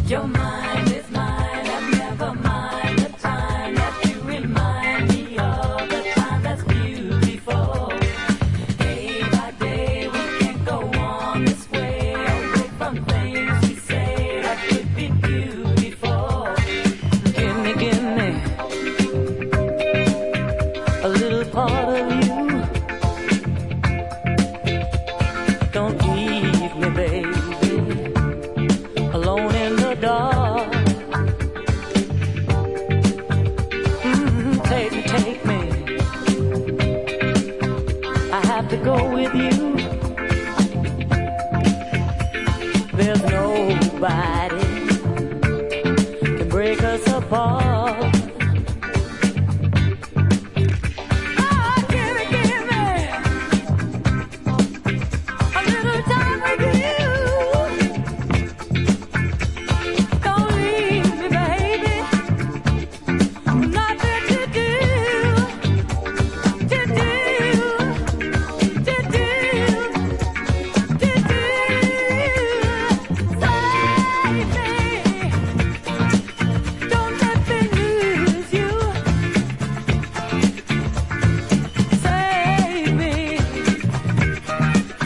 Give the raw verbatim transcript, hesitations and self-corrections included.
Your mind is mine, and never mind the time that you remind me of the time that's beautiful. Day by day we can't go on this way, away from things we say that could be beautiful. Give me, give me a little part of you. Don't leave me, baby, alone in the dark. Mm, take me, take me. I have to go with you. There's nobody